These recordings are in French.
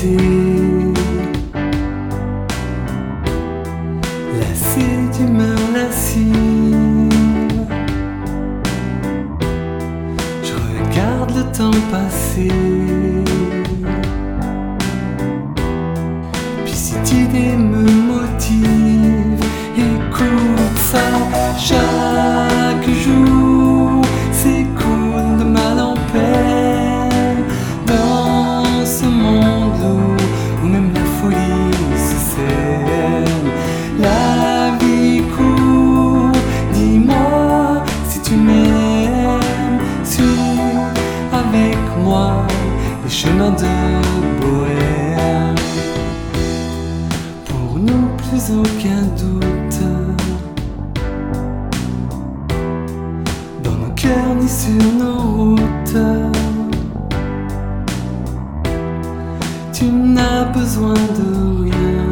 passé, lassé d'humeur lascive, je regarde le temps passer. Puis cette idée me motive, écoute ça, chaque jour s'écoule de mal en peine dans ce monde où même la folie se sème. La vie court, dis-moi si tu m'aimes, suis avec moi les chemins de Bohème. Pour nous plus aucun doute dans nos cœurs ni sur nos routes. Tu n'as besoin de rien,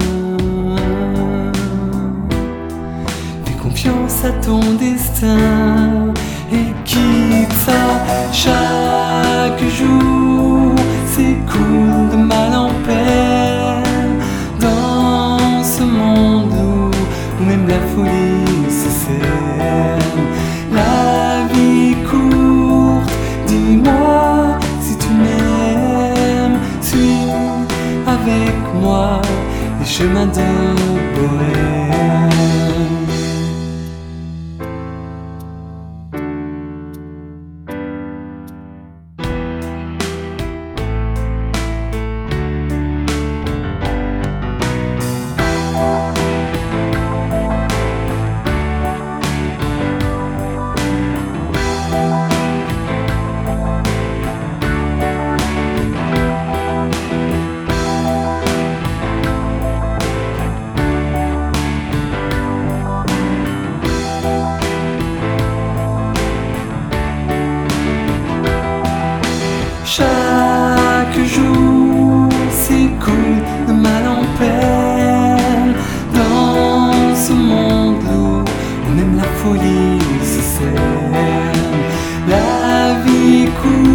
fais confiance à ton destin et quitte ça. Chaque jour s'écoule de mal en peine dans ce monde où même la folie se sème. La vie courte, dis-moi si tu m'aimes, suis avec moi les chemins de Bohème. Chaque jour s'écoule de mal en peine dans ce monde où même la folie se sème. La vie court.